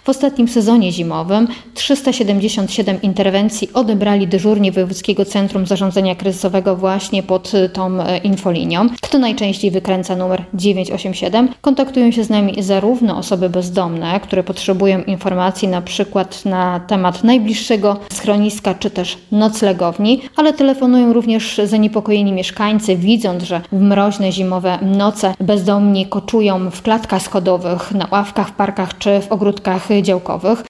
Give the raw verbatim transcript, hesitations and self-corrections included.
W ostatnim sezonie zimowym trzysta siedemdziesiąt siedem interwencji odebrali dyżurni Wojewódzkiego Centrum Zarządzania Kryzysowego właśnie pod tą infolinią. Kto najczęściej wykręca numer dziewięć osiem siedem? Kontaktują się z nami zarówno osoby bezdomne, które potrzebują informacji na przykład na temat najbliższego schroniska czy też noclegowni, ale telefonują również zaniepokojeni mieszkańcy, widząc, że w mroźne zimowe noce bezdomni koczują w klatkach schodowych, na ławkach w parkach czy w ogródkach działkowych.